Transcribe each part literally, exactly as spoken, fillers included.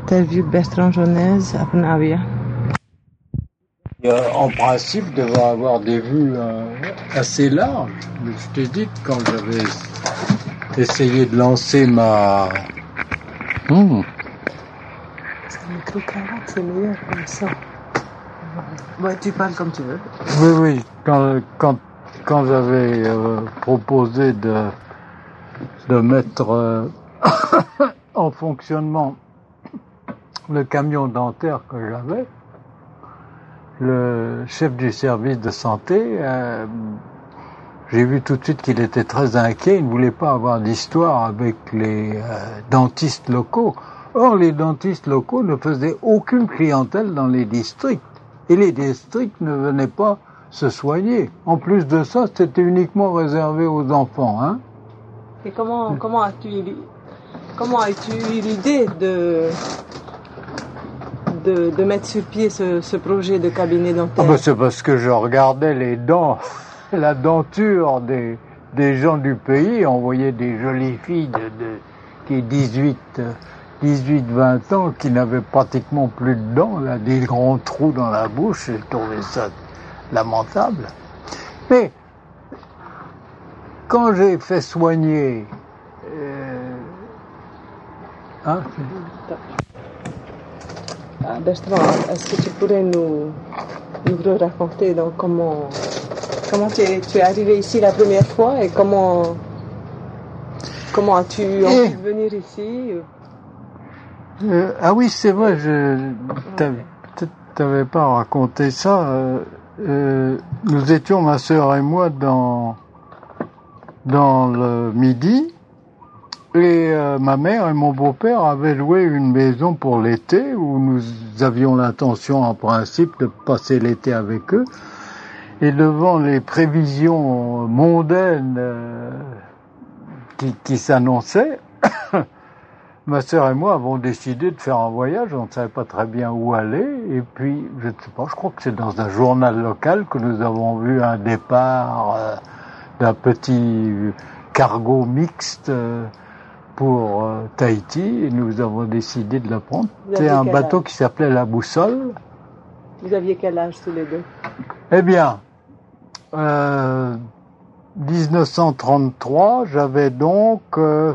interview Bertrand Jonaise à Panavia. Euh, en principe, devrait avoir des vues euh, assez larges. Mais je t'ai dit que quand j'avais essayé de lancer ma... Mmh. C'est le micro cravate, c'est meilleur comme ça. Ouais, tu parles comme tu veux. Oui, oui. Quand, quand, quand j'avais euh, proposé de, de mettre euh, en fonctionnement le camion dentaire que j'avais, le chef du service de santé, euh, j'ai vu tout de suite qu'il était très inquiet. Il ne voulait pas avoir d'histoire avec les euh, dentistes locaux. Or, les dentistes locaux ne faisaient aucune clientèle dans les districts. Et les districts ne venaient pas se soigner. En plus de ça, c'était uniquement réservé aux enfants. Hein. Et comment, comment as-tu, comment as-tu eu l'idée de... De, de mettre sur pied ce, ce projet de cabinet dentaire? Ah ben c'est parce que je regardais les dents, la denture des, des gens du pays. On voyait des jolies filles de, de qui dix-huit, vingt ans qui n'avaient pratiquement plus de dents, là, des grands trous dans la bouche. J'ai trouvé ça lamentable. Mais quand j'ai fait soigner... Euh, hein, Ah, Bertrand, est-ce que tu pourrais nous, nous raconter donc comment, comment tu es, tu es arrivé ici la première fois et comment, comment as-tu envie de venir ici? euh, Ah oui, c'est vrai, je t'avais pas raconté ça. Euh, euh, nous étions, ma sœur et moi, dans, dans le Midi. Et euh, ma mère et mon beau-père avaient loué une maison pour l'été où nous avions l'intention en principe de passer l'été avec eux. Et devant les prévisions mondaines euh, qui, qui s'annonçaient, ma sœur et moi avons décidé de faire un voyage. On ne savait pas très bien où aller. Et puis, je ne sais pas, je crois que c'est dans un journal local que nous avons vu un départ euh, d'un petit cargo mixte euh, pour euh, Tahiti, et nous avons décidé de le prendre. C'est un bateau âge qui s'appelait la Boussole. Vous aviez quel âge tous les deux? Eh bien, euh, dix-neuf cent trente-trois, j'avais donc euh,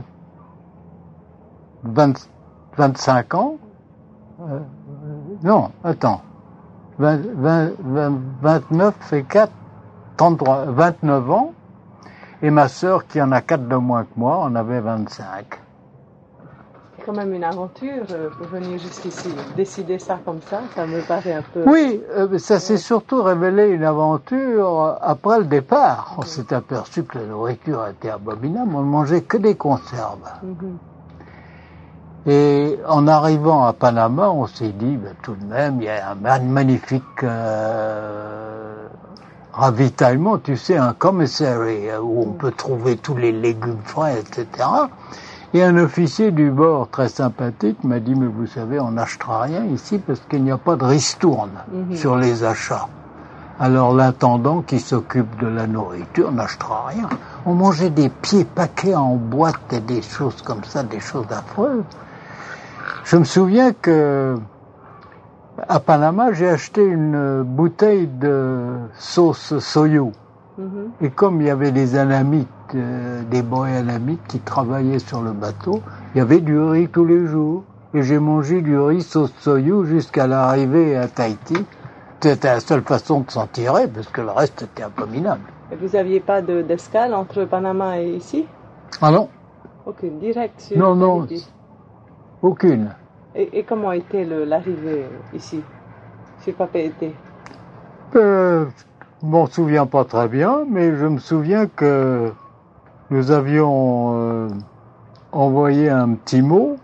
vingt, vingt-cinq ans. Euh, non, attends. vingt, vingt, vingt, vingt-neuf et quatre, trente-trois, vingt-neuf ans. Et ma sœur, qui en a quatre de moins que moi, en avait vingt-cinq. C'est quand même une aventure euh, pour venir jusqu'ici. Décider ça comme ça, ça me paraît un peu... Oui, euh, ça s'est surtout révélé une aventure après le départ. On s'est aperçu que la nourriture était abominable, on ne mangeait que des conserves. Mm-hmm. Et en arrivant à Panama, on s'est dit, ben, tout de même, il y a un magnifique... Euh, ravitaillement, tu sais, un commissary où on peut trouver tous les légumes frais, et cetera. Et un officier du bord très sympathique m'a dit, mais vous savez, on n'achètera rien ici parce qu'il n'y a pas de ristourne mm-hmm. sur les achats. Alors l'intendant qui s'occupe de la nourriture n'achètera rien. On mangeait des pieds paquets en boîte et des choses comme ça, des choses affreuses. Je me souviens que à Panama, j'ai acheté une bouteille de sauce soyou. Mm-hmm. Et comme il y avait des anamites, euh, des boys anamites qui travaillaient sur le bateau, il y avait du riz tous les jours. Et j'ai mangé du riz sauce soyou jusqu'à l'arrivée à Tahiti. C'était la seule façon de s'en tirer, parce que le reste était abominable. Et vous n'aviez pas de, d'escale entre Panama et ici? Ah non. Aucune, direct sur Non, non, aucune. Et, et comment était le, l'arrivée ici, chez Papeete? euh, Je m'en souviens pas très bien, mais je me souviens que nous avions euh, envoyé un petit mot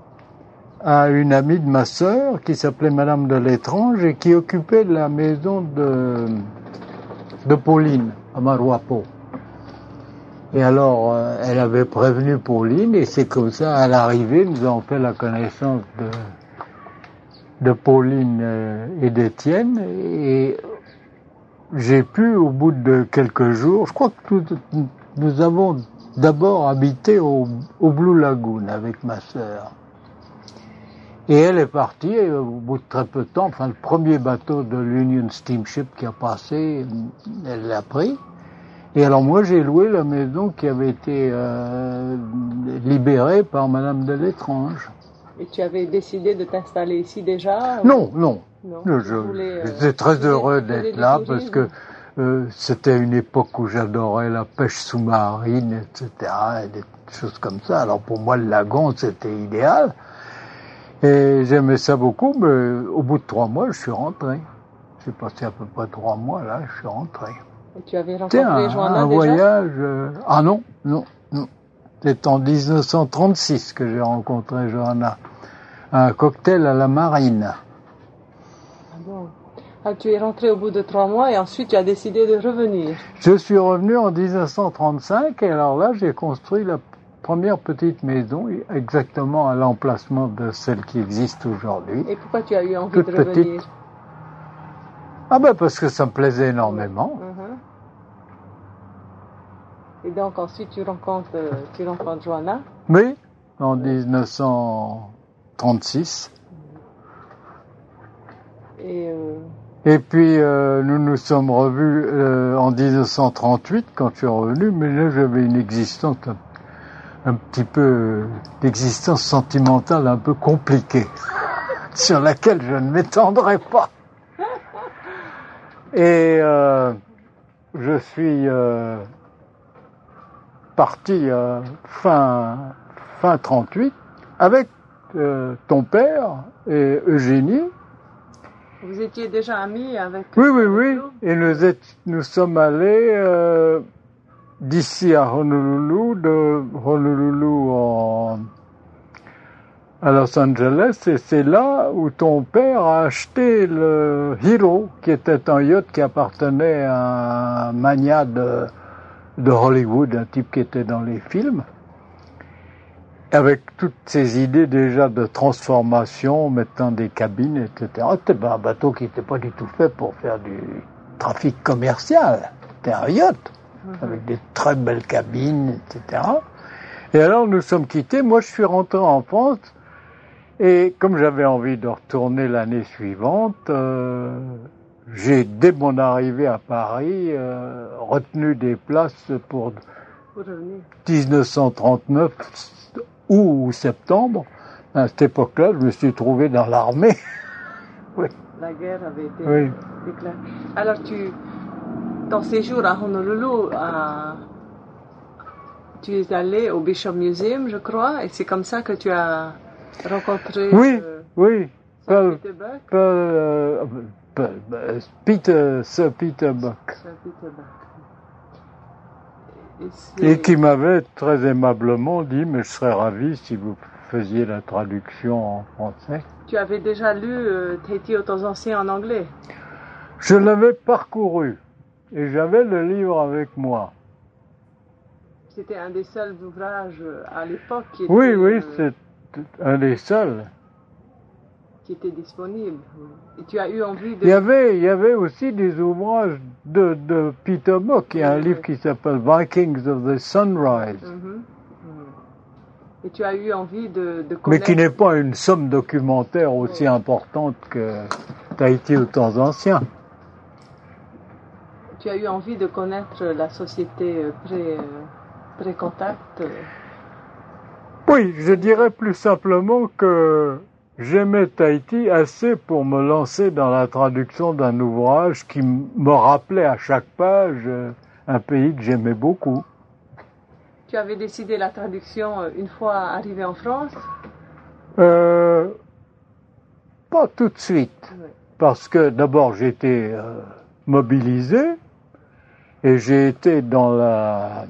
à une amie de ma sœur qui s'appelait Madame de l'Étrange et qui occupait la maison de, de Pauline à Maruapo. Et alors, euh, elle avait prévenu Pauline, et c'est comme ça, à l'arrivée, nous avons fait la connaissance de, de Pauline euh, et d'Étienne, et j'ai pu, au bout de quelques jours, je crois que nous, nous avons d'abord habité au, au Blue Lagoon avec ma sœur. Et elle est partie, et au bout de très peu de temps, enfin le premier bateau de l'Union Steamship qui a passé, elle l'a pris. Et alors moi j'ai loué la maison qui avait été euh, libérée par Madame de l'Étrange. Et tu avais décidé de t'installer ici déjà? Non, non. non je, voulais, J'étais euh, très heureux voulais d'être là parce que euh, c'était une époque où j'adorais la pêche sous-marine, et cetera, et des choses comme ça. Alors pour moi, le lagon, c'était idéal. Et j'aimais ça beaucoup, mais au bout de trois mois, je suis rentré. J'ai passé à peu près trois mois là, je suis rentré. Et tu avais rencontré un, Johanna un déjà? voyage. Euh... Ah non, non, non. C'est en dix-neuf cent trente-six que j'ai rencontré Johanna. Un cocktail à la marine. Ah bon. Ah, tu es rentré au bout de trois mois et ensuite tu as décidé de revenir. Je suis revenu en dix-neuf cent trente-cinq et alors là j'ai construit la première petite maison exactement à l'emplacement de celle qui existe aujourd'hui. Et pourquoi tu as eu envie Toute de revenir? petite. Ah ben parce que ça me plaisait énormément. Uh-huh. Et donc ensuite tu rencontres, euh, tu rencontres Johanna? Oui, en dix-neuf cent trente-six. Et, euh... Et puis euh, nous nous sommes revus euh, en dix-neuf cent trente-huit quand je suis revenu, mais là j'avais une existence un, un petit peu, d'existence sentimentale un peu compliquée, sur laquelle je ne m'étendrai pas. Et euh, je suis euh, parti euh, fin fin trente-huit avec euh, ton père et Eugénie. Vous étiez déjà amis avec... Oui, oui, oui. Et nous, êtes, nous sommes allés euh, d'ici à Honolulu, de Honolulu en, à Los Angeles. Et c'est là où ton père a acheté le Hero, qui était un yacht qui appartenait à un magnat de, de Hollywood, un type qui était dans les films. Avec toutes ces idées déjà de transformation, mettant des cabines, et cetera. C'était un bateau qui n'était pas du tout fait pour faire du trafic commercial. C'était un yacht, mm-hmm. avec des très belles cabines, et cetera. Et alors nous sommes quittés. Moi, je suis rentré en France. Et comme j'avais envie de retourner l'année suivante, euh, j'ai, dès mon arrivée à Paris, euh, retenu des places pour dix-neuf cent trente-neuf, août ou septembre. À cette époque-là, je me suis trouvé dans l'armée. Oui. La guerre avait été oui. déclarée. Alors, tu, ton séjour à Honolulu, à, tu es allé au Bishop Museum, je crois, et c'est comme ça que tu as rencontré... Oui, euh, oui. Sir Peter Buck. Peter, euh, Peter, Sir Peter Buck. Sir Peter Buck. Et, et qui m'avait très aimablement dit, mais je serais ravi si vous faisiez la traduction en français. Tu avais déjà lu euh, Tahiti aux temps anciens en anglais? Je l'avais parcouru et j'avais le livre avec moi. C'était un des seuls ouvrages à l'époque qui était... Oui, oui, euh, c'est un des seuls. Qui était disponible. Et tu as eu envie de... Il y avait, il y avait aussi des ouvrages de, de Peter Buck. Il y a un oui, livre oui. qui s'appelle Vikings of the Sunrise. Mm-hmm. Et tu as eu envie de, de connaître... Mais qui n'est pas une somme documentaire aussi oui. importante que Tahiti aux temps anciens. Tu as eu envie de connaître la société pré, pré-contact? Oui, je dirais plus simplement que j'aimais Tahiti assez pour me lancer dans la traduction d'un ouvrage qui me rappelait à chaque page un pays que j'aimais beaucoup. Tu avais décidé la traduction une fois arrivé en France? euh, Pas tout de suite. Oui. Parce que d'abord j'ai été euh, mobilisé et j'ai été dans la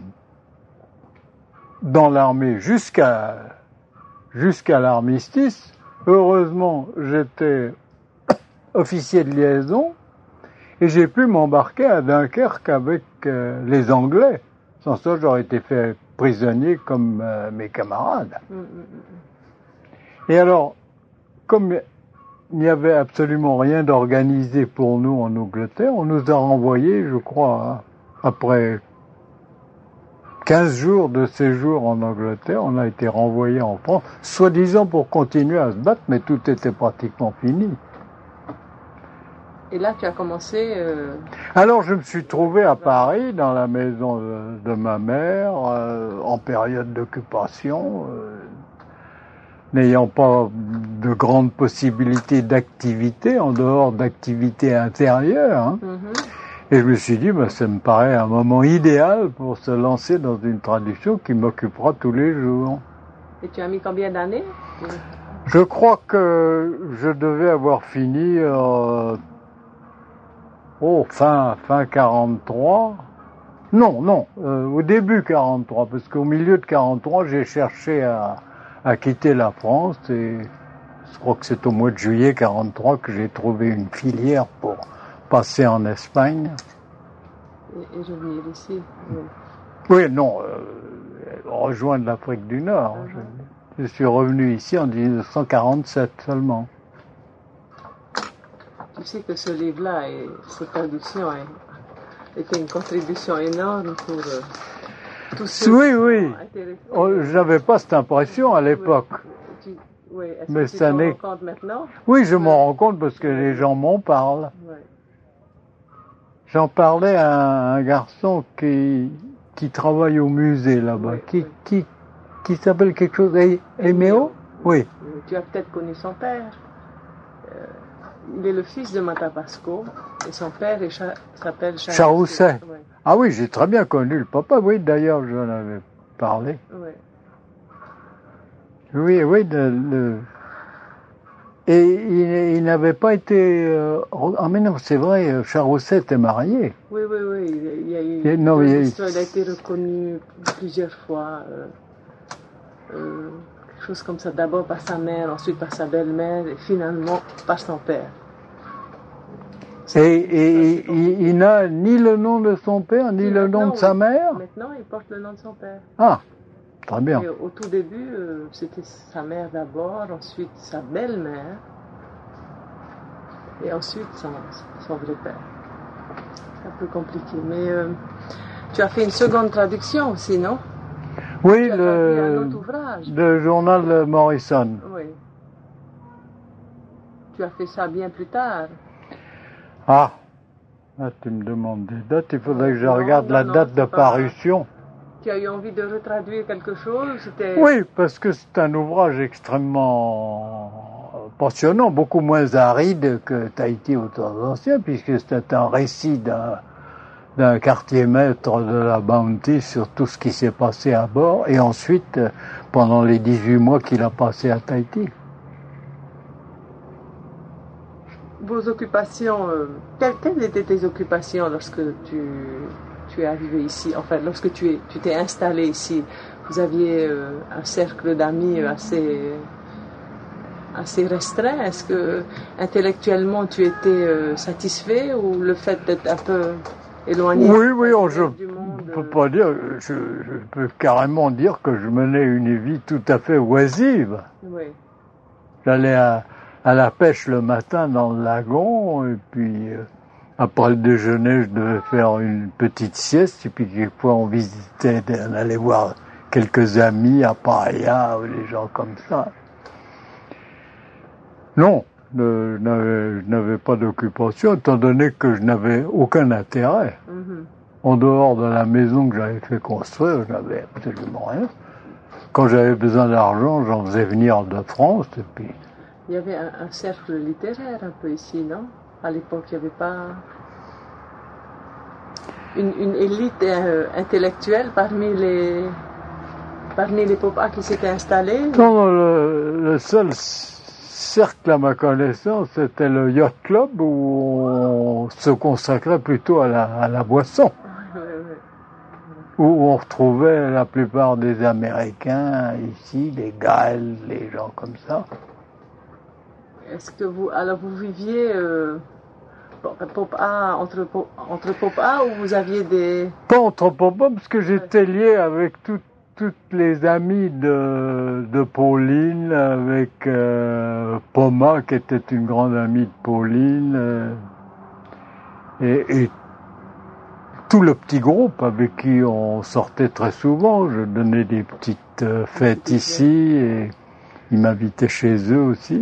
dans l'armée jusqu'à jusqu'à l'armistice. Heureusement, j'étais officier de liaison et j'ai pu m'embarquer à Dunkerque avec euh, les Anglais. Sans ça, j'aurais été fait prisonnier comme euh, mes camarades. Mmh, mmh. Et alors, comme il n'y avait absolument rien d'organisé pour nous en Angleterre, on nous a renvoyés, je crois, hein, après quinze jours de séjour en Angleterre, on a été renvoyé en France, soi-disant pour continuer à se battre, mais tout était pratiquement fini. Et là, tu as commencé... Euh... Alors, je me suis trouvé à Paris, dans la maison de, de ma mère, euh, en période d'occupation, euh, n'ayant pas de grandes possibilités d'activité, en dehors d'activités intérieures. Hein. Mm-hmm. Et je me suis dit, bah, ça me paraît un moment idéal pour se lancer dans une traduction qui m'occupera tous les jours. Et tu as mis combien d'années? Je crois que je devais avoir fini... Euh, Oh, fin, fin quarante-trois. Non, non, euh, au début quarante-trois, parce qu'au milieu de quarante-trois, j'ai cherché à, à quitter la France et je crois que c'est au mois de juillet quarante-trois que j'ai trouvé une filière pour passer en Espagne. Et, et je venais ici. Oui, oui non, euh, rejoindre l'Afrique du Nord. Uh-huh. je, je suis revenu ici en dix-neuf cent quarante-sept seulement. Tu sais que ce livre-là, et cette traduction, était une contribution énorme pour euh, tous ceux oui, qui oui. sont intéressés. Oh, je n'avais pas cette impression à l'époque. Oui, oui. Est-ce mais que tu ça t'en n'est... rends compte maintenant? Oui, je oui. m'en rends compte parce que oui. les gens m'en parlent. Oui. J'en parlais à un garçon qui, qui travaille au musée là-bas, oui, qui, oui. qui, qui s'appelle quelque chose, Eméo? Oui. Tu as peut-être connu son père. Euh, Il est le fils de Matapasco et son père est Cha- s'appelle Charousset. Charousset. Ouais. Ah oui, j'ai très bien connu le papa. Oui, d'ailleurs, j'en avais parlé. Ouais. Oui, oui. Le, le... Et il, il n'avait pas été... Euh... Ah mais non, c'est vrai, Charousset était marié. Oui, oui, oui. Il, y a eu... Et, non, il, a... il a été reconnu plusieurs fois. Euh, euh... Quelque chose comme ça, d'abord par sa mère, ensuite par sa belle-mère, et finalement par son père. Et, et ça, il, il n'a ni le nom de son père, ni et le nom de sa oui. mère? Maintenant, il porte le nom de son père. Ah, très bien. Et au tout début, euh, c'était sa mère d'abord, ensuite sa belle-mère, et ensuite son, son vrai père. C'est un peu compliqué, mais euh, tu as fait une seconde traduction aussi, non? Oui, le, le journal de Morrison. Oui. Tu as fait ça bien plus tard. Ah, là tu me demandes des dates, il faudrait que je non, regarde non, la non, date de pas... parution. Tu as eu envie de retraduire quelque chose? C'était... Oui, parce que c'est un ouvrage extrêmement passionnant, beaucoup moins aride que Tahiti au temps ancien, puisque c'était un récit d'un... d'un quartier maître de la Bounty sur tout ce qui s'est passé à bord et ensuite pendant les dix-huit mois qu'il a passé à Tahiti. Vos occupations, euh, quelles, quelles étaient tes occupations lorsque tu, tu es arrivé ici, enfin lorsque tu es, tu t'es installé ici? Vous aviez euh, un cercle d'amis assez, assez restreint. Est-ce que intellectuellement tu étais euh, satisfait ou le fait d'être un peu... éloigné oui, oui, on, je ne peux pas dire, je, je peux carrément dire que je menais une vie tout à fait oisive. Oui. J'allais à, à la pêche le matin dans le lagon, et puis euh, après le déjeuner, je devais faire une petite sieste, et puis quelquefois on visitait, on allait voir quelques amis à Paria, ou des gens comme ça. Non. Je n'avais, je n'avais pas d'occupation, étant donné que je n'avais aucun intérêt. Mm-hmm. En dehors de la maison que j'avais fait construire, je n'avais absolument rien. Quand j'avais besoin d'argent, j'en faisais venir de France. Et puis... Il y avait un, un cercle littéraire un peu ici, non? À l'époque, il n'y avait pas une, une élite euh, intellectuelle parmi les, parmi les Popas qui s'étaient installés? Non, le, le seul... cercle à ma connaissance, c'était le Yacht Club où on se consacrait plutôt à la, à la boisson. Oui, oui, oui. Où on retrouvait la plupart des Américains ici, les Galles, les gens comme ça. Est-ce que vous, alors vous viviez euh, Pop-A, entre, entre Pop-A ou vous aviez des... Pas entre Pop-A parce que j'étais lié avec tout toutes les amies de, de Pauline, avec euh, Poma, qui était une grande amie de Pauline, euh, et, et tout le petit groupe avec qui on sortait très souvent. Je donnais des petites euh, fêtes ici et ils m'invitaient chez eux aussi.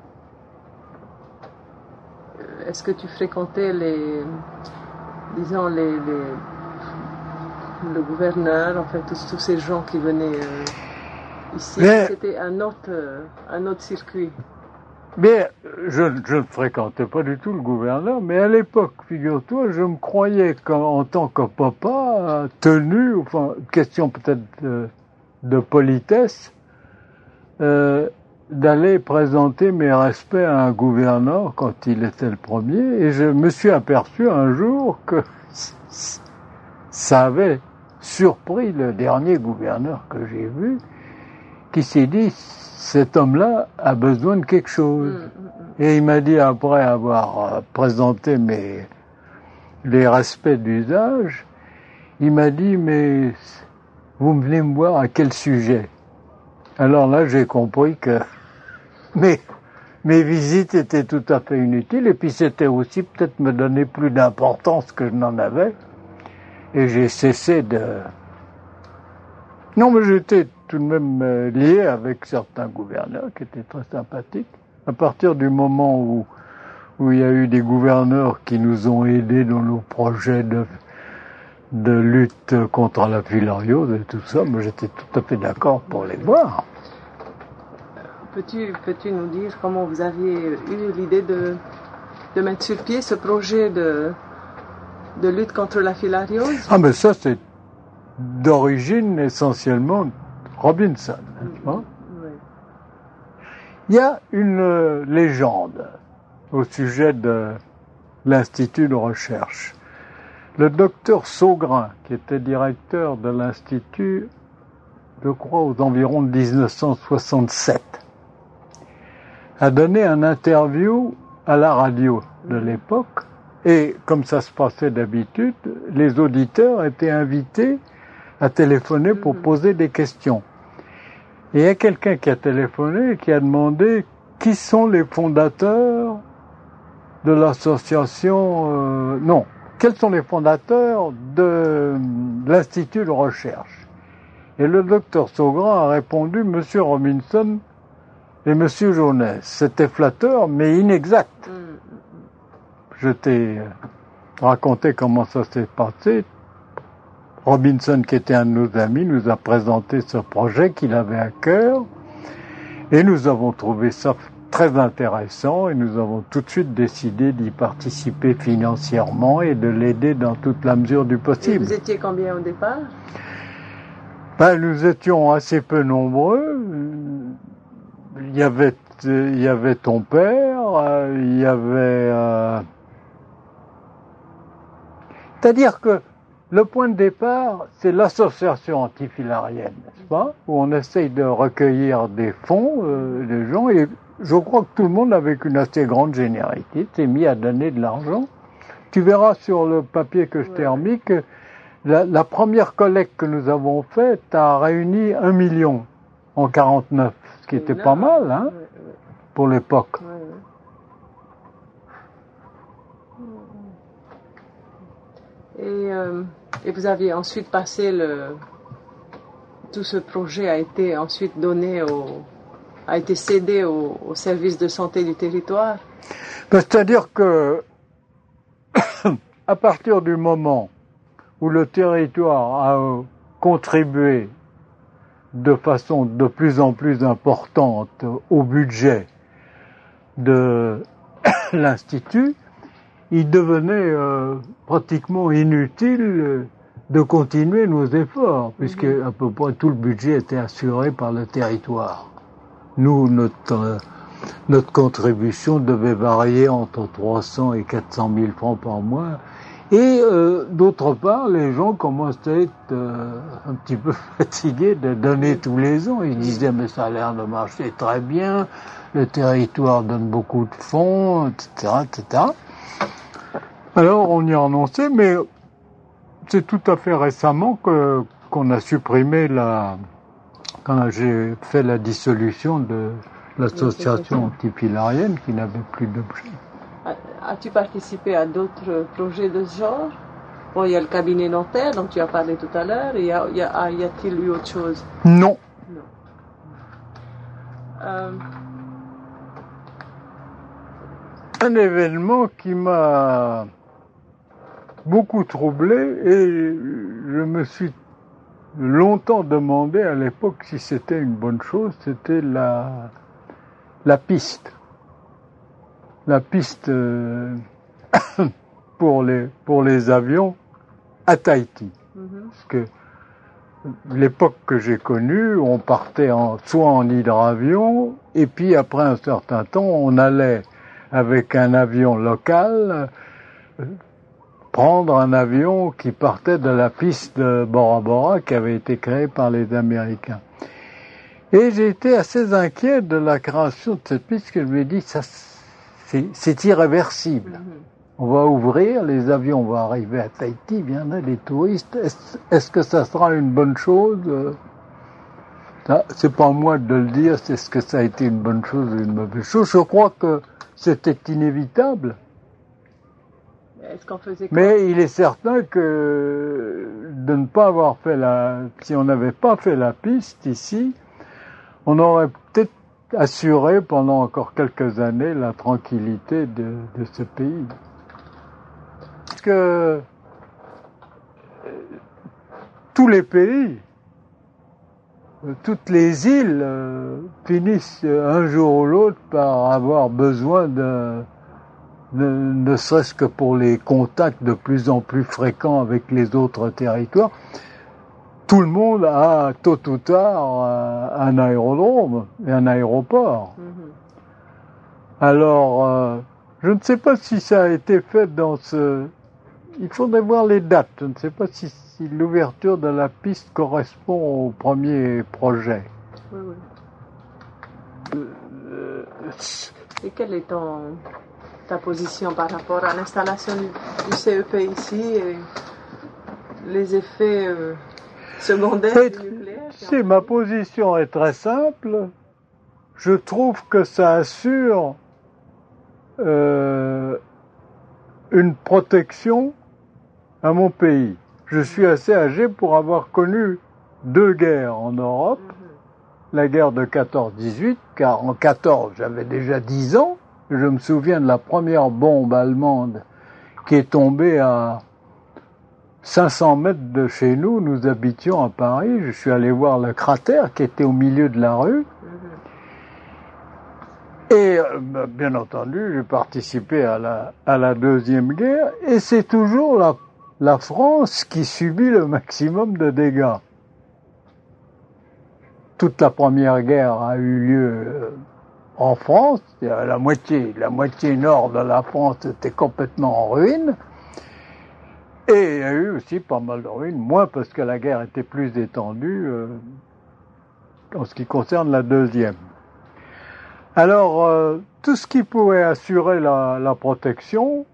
Est-ce que tu fréquentais les, disons, les, les le gouverneur, en fait, tous, tous ces gens qui venaient euh, ici? Mais, c'était un autre, euh, un autre circuit. Mais je, je ne fréquentais pas du tout le gouverneur, mais à l'époque, figure-toi, je me croyais en tant que papa tenu, enfin, question peut-être de, de politesse, euh, d'aller présenter mes respects à un gouverneur quand il était le premier, et je me suis aperçu un jour que ça avait surpris le dernier gouverneur que j'ai vu, qui s'est dit, cet homme-là a besoin de quelque chose. Mmh, mmh. Et il m'a dit, après avoir présenté mes, les respects d'usage, il m'a dit, mais vous venez me voir à quel sujet? Alors là, j'ai compris que mes, mes visites étaient tout à fait inutiles, et puis c'était aussi peut-être me donner plus d'importance que je n'en avais. Et j'ai cessé de... Non, mais j'étais tout de même lié avec certains gouverneurs qui étaient très sympathiques. À partir du moment où, où il y a eu des gouverneurs qui nous ont aidés dans nos projets de, de lutte contre la filariose et tout ça, moi j'étais tout à fait d'accord pour les voir. Peux-tu, peux-tu nous dire comment vous aviez eu l'idée de, de mettre sur pied ce projet de, de lutte contre la filariose? Ah, mais ça, c'est d'origine essentiellement Robinson. Mmh, oui. Il y a une euh, légende au sujet de l'Institut de recherche. Le docteur Saugrain, qui était directeur de l'Institut, je crois aux environs de dix-neuf cent soixante-sept, a donné un interview à la radio de l'époque, et comme ça se passait d'habitude, les auditeurs étaient invités à téléphoner pour poser des questions. Et il y a quelqu'un qui a téléphoné et qui a demandé qui sont les fondateurs de l'association... Euh, non, quels sont les fondateurs de, de l'Institut de recherche. Et le docteur Saugrain a répondu Monsieur Robinson et Monsieur Jaunès. C'était flatteur, mais inexact. Je t'ai raconté comment ça s'est passé. Robinson, qui était un de nos amis, nous a présenté ce projet qu'il avait à cœur et nous avons trouvé ça très intéressant et nous avons tout de suite décidé d'y participer financièrement et de l'aider dans toute la mesure du possible. Et vous étiez combien au départ? Ben, nous étions assez peu nombreux. Il y avait, il y avait ton père, il y avait... Euh... C'est-à-dire que le point de départ, c'est l'association antifilarienne, n'est-ce pas? Où on essaye de recueillir des fonds, euh, des gens, et je crois que tout le monde, avec une assez grande généralité, s'est mis à donner de l'argent. Tu verras sur le papier que je t'ai remis que la, la première collecte que nous avons faite a réuni un million en quarante-neuf, ce qui était pas mal, hein, pour l'époque. Et, euh, et vous aviez ensuite passé le... Tout ce projet a été ensuite donné au... a été cédé au, au service de santé du territoire? Ben, c'est-à-dire que, à partir du moment où le territoire a contribué de façon de plus en plus importante au budget de l'Institut, il devenait euh, pratiquement inutile de continuer nos efforts, puisque à peu près tout le budget était assuré par le territoire. Nous, notre, euh, notre contribution devait varier entre trois cents et quatre cent mille francs par mois. Et euh, d'autre part, les gens commençaient à être euh, un petit peu fatigués de donner tous les ans. Ils disaient, mais ça a l'air de marcher très bien, le territoire donne beaucoup de fonds, et cetera, et cetera. Alors on y a renoncé, mais c'est tout à fait récemment que qu'on a supprimé la, quand j'ai fait la dissolution de l'association antifilarienne qui n'avait plus d'objet. As-tu participé à d'autres projets de ce genre? Bon, il y a le cabinet dentaire dont tu as parlé tout à l'heure. Il y a, il y a, y a-t-il eu autre chose? Non. Non. Euh... Un événement qui m'a beaucoup troublé et je me suis longtemps demandé à l'époque si c'était une bonne chose, c'était la, la piste. La piste euh, pour, les, pour les avions à Tahiti. Mm-hmm. Parce que l'époque que j'ai connue, on partait en, soit en hydravion et puis après un certain temps, on allait avec un avion local euh, prendre un avion qui partait de la piste de Bora Bora qui avait été créée par les Américains. Et j'ai été assez inquiet de la création de cette piste, que je me dis ça c'est, c'est irréversible. Mm-hmm. On va ouvrir, les avions vont arriver à Tahiti, il y en a des touristes. Est-ce, est-ce que ça sera une bonne chose? Ça, c'est pas à moi de le dire, c'est ce que ça a été une bonne chose ou une mauvaise chose. Je crois que c'était inévitable. Est-ce qu'on faisait quoi? Mais il est certain que de ne pas avoir fait la, si on n'avait pas fait la piste ici, on aurait peut-être assuré pendant encore quelques années la tranquillité de, de ce pays. Parce que euh, tous les pays, toutes les îles euh, finissent un jour ou l'autre par avoir besoin de Ne, ne serait-ce que pour les contacts de plus en plus fréquents avec les autres territoires. Tout le monde a, tôt ou tard, un aérodrome et un aéroport. Mm-hmm. Alors, euh, je ne sais pas si ça a été fait dans ce... Il faudrait voir les dates. Je ne sais pas si, si l'ouverture de la piste correspond au premier projet. Oui, oui. Euh, et quel est ton... ta position par rapport à l'installation du, du C E P ici et les effets euh, secondaires et, du nucléaire? Si, ma position est très simple. Je trouve que ça assure euh, une protection à mon pays. Je suis assez âgé pour avoir connu deux guerres en Europe. Mm-hmm. La guerre de quatorze dix-huit, car en quatorze j'avais déjà dix ans. Je me souviens de la première bombe allemande qui est tombée à cinq cents mètres de chez nous. Nous habitions à Paris. Je suis allé voir le cratère qui était au milieu de la rue. Et bien entendu, j'ai participé à la, à la Deuxième Guerre. Et c'est toujours la, la France qui subit le maximum de dégâts. Toute la Première Guerre a eu lieu en France, la moitié, la moitié nord de la France était complètement en ruine, et il y a eu aussi pas mal de ruines, moins parce que la guerre était plus étendue euh, en ce qui concerne la deuxième. Alors, euh, tout ce qui pouvait assurer la, la protection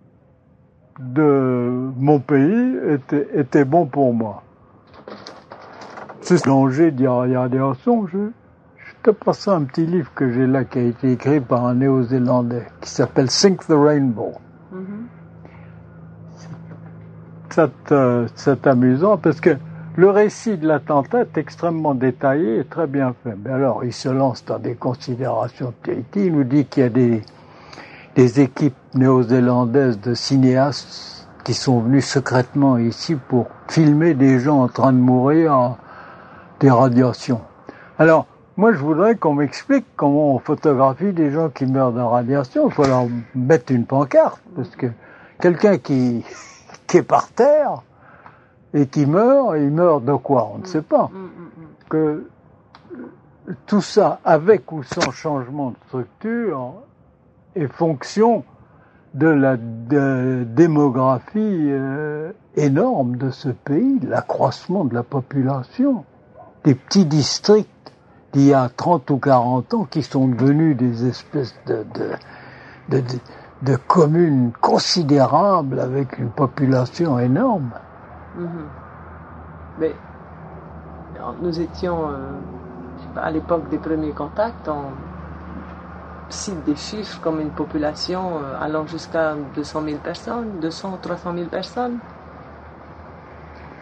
de mon pays était, était bon pour moi. Ce danger d'y regarder en songe. Je te passe un petit livre que j'ai là qui a été écrit par un Néo-Zélandais qui s'appelle Sink the Rainbow. Mm-hmm. C'est, c'est amusant parce que le récit de l'attentat est extrêmement détaillé et très bien fait. Mais alors, il se lance dans des considérations de Tahiti. Il nous dit qu'il y a des, des équipes néo-zélandaises de cinéastes qui sont venus secrètement ici pour filmer des gens en train de mourir des radiations. Alors, moi, je voudrais qu'on m'explique comment on photographie des gens qui meurent de radiation. Il faut leur mettre une pancarte, parce que quelqu'un qui, qui est par terre et qui meurt, il meurt de quoi? On ne sait pas. Que tout ça, avec ou sans changement de structure, est fonction de la de, démographie euh, énorme de ce pays, l'accroissement de la population, des petits districts d'il y a trente ou quarante ans qui sont devenus des espèces de, de, de, de, de communes considérables avec une population énorme. Mmh. Mais nous étions, euh, je sais pas, à l'époque des premiers contacts, on cite des chiffres comme une population euh, allant jusqu'à deux cent mille personnes, deux cents, trois cent mille personnes.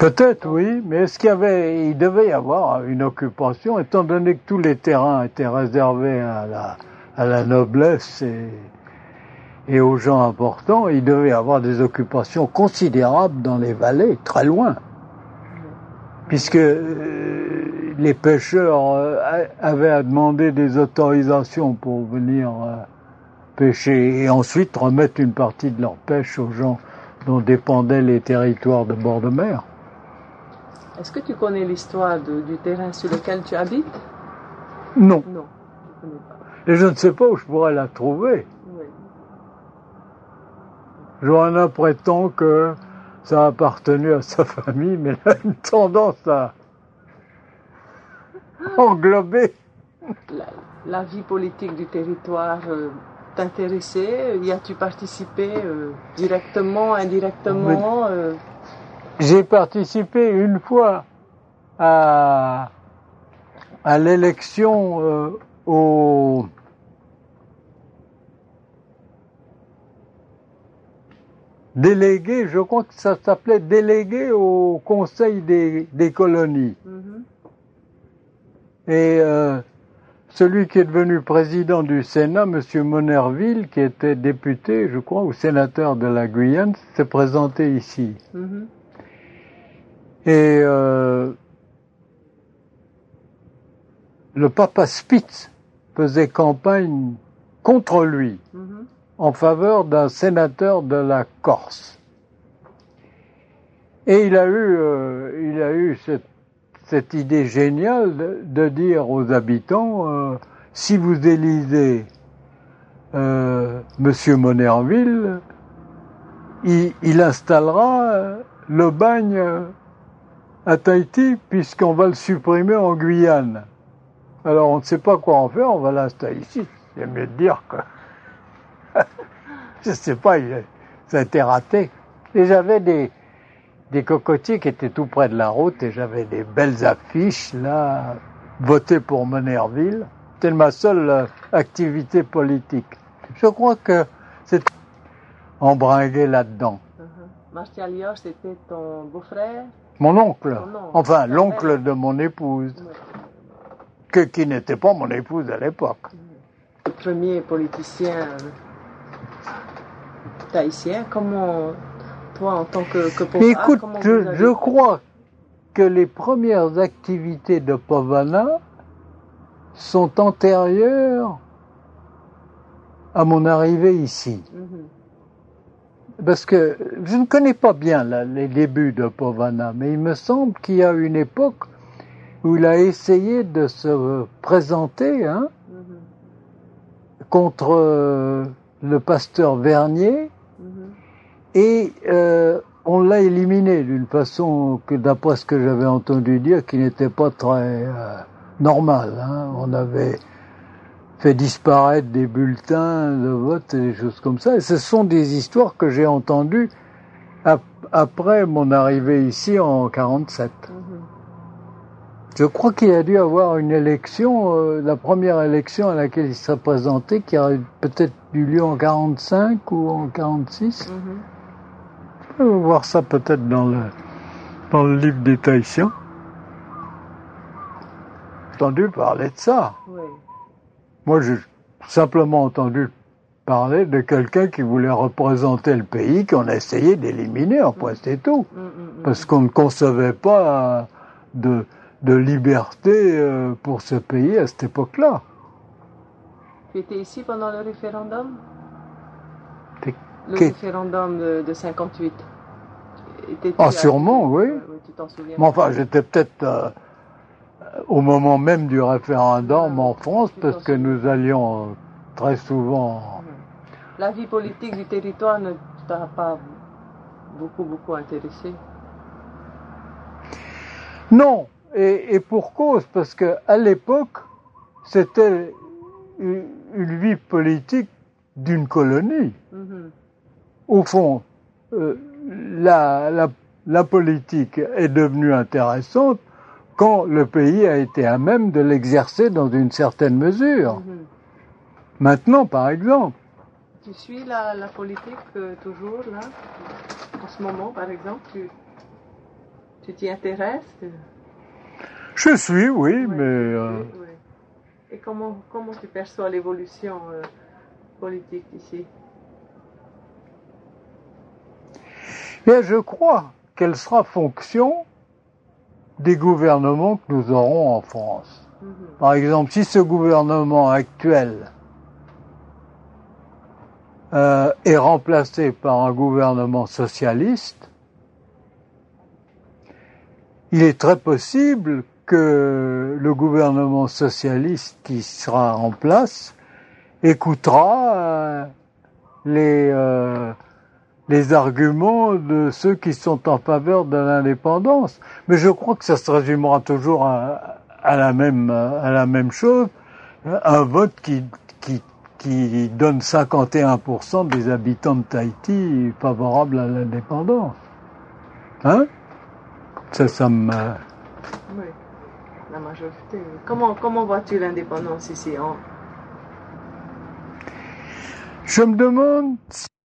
Peut-être, oui, mais est-ce qu'il y avait, il devait y avoir une occupation, étant donné que tous les terrains étaient réservés à la, à la noblesse et, et aux gens importants, il devait y avoir des occupations considérables dans les vallées, très loin. Puisque euh, les pêcheurs euh, avaient à demander des autorisations pour venir euh, pêcher et ensuite remettre une partie de leur pêche aux gens dont dépendaient les territoires de bord de mer. Est-ce que tu connais l'histoire de, du terrain sur lequel tu habites? Non. Non, je ne connais pas. Et je ne sais pas où je pourrais la trouver. Oui. Johanna prétend que ça a appartenu à sa famille, mais elle a une tendance à englober. La, la vie politique du territoire euh, t'intéressait? Y as-tu participé euh, directement, indirectement? euh... J'ai participé une fois à, à l'élection euh, au délégué, je crois que ça s'appelait délégué au Conseil des, des colonies. Mm-hmm. Et euh, celui qui est devenu président du Sénat, M. Monerville, qui était député, je crois, ou sénateur de la Guyane, s'est présenté ici. Mm-hmm. Et euh, le papa Spitz faisait campagne contre lui, mm-hmm. en faveur d'un sénateur de la Corse. Et il a eu, euh, il a eu cette, cette idée géniale de, de dire aux habitants, euh, si vous élisez euh, Monsieur Monerville, il, il installera euh, le bagne euh, à Tahiti, puisqu'on va le supprimer en Guyane. Alors on ne sait pas quoi en faire, on va l'installer ici. C'est mieux de dire que... je ne sais pas, ça a été raté. Et j'avais des, des cocotiers qui étaient tout près de la route, et j'avais des belles affiches, là, votées pour Monerville. C'était ma seule euh, activité politique. Je crois que c'est embringué là-dedans. Uh-huh. Martial Yosh, c'était ton beau-frère? Mon oncle, oh non, enfin l'oncle de mon épouse, oui. que, qui n'était pas mon épouse à l'époque. Le premier politicien tahitien, comment, toi en tant que, que Povana, écoute, comment je, vous avez... je crois que les premières activités de Povana sont antérieures à mon arrivée ici. Mm-hmm. Parce que je ne connais pas bien là, les débuts de Povana, mais il me semble qu'il y a une époque où il a essayé de se présenter hein, mm-hmm. contre euh, le pasteur Vernier, mm-hmm. et euh, on l'a éliminé d'une façon que, d'après ce que j'avais entendu dire, qui n'était pas très euh, normale. Hein. On avait fait disparaître des bulletins de vote et des choses comme ça. Et ce sont des histoires que j'ai entendues ap- après mon arrivée ici en quarante-sept. Mm-hmm. Je crois qu'il a dû avoir une élection, euh, la première élection à laquelle il serait présenté, qui a peut-être eu lieu en quarante-cinq ou en quarante-six. Mm-hmm. On va voir ça peut-être dans le, dans le livre des Tahitiens. J'ai entendu parler de ça. Oui. Moi, j'ai simplement entendu parler de quelqu'un qui voulait représenter le pays, qu'on a essayé d'éliminer, après c'est tout. Parce qu'on ne concevait pas de, de liberté pour ce pays à cette époque-là. Tu étais ici pendant le référendum? T'es... Le Qu'est... référendum de, de cinquante-huit. Ah, sûrement, oui. oui. Tu t'en souviens? Mais enfin, j'étais peut-être... Euh, au moment même du référendum en France, parce que nous allions très souvent... La vie politique du territoire ne t'a pas beaucoup, beaucoup intéressé? Non, et, et pour cause, parce qu'à l'époque, c'était une, une vie politique d'une colonie. Mm-hmm. Au fond, euh, la, la, la politique est devenue intéressante quand le pays a été à même de l'exercer dans une certaine mesure. Mm-hmm. Maintenant, par exemple. Tu suis la, la politique euh, toujours, là, en ce moment, par exemple tu... Tu t'y intéresses? Je suis, oui, Ouais, mais... Euh... Oui, oui. Et comment, comment tu perçois l'évolution euh, politique ici? Bien, je crois qu'elle sera fonction des gouvernements que nous aurons en France. Mm-hmm. Par exemple, si ce gouvernement actuel euh, est remplacé par un gouvernement socialiste, il est très possible que le gouvernement socialiste qui sera en place écoutera euh, les, euh, les arguments de ceux qui sont en faveur de l'indépendance. Mais je crois que ça se résumera toujours à, à, la, même, à la même chose, un vote qui, qui, qui donne cinquante et un pour cent des habitants de Tahiti favorables à l'indépendance. Hein? Ça, ça me... Oui, la majorité. Comment, comment vois-tu l'indépendance ici en... Je me demande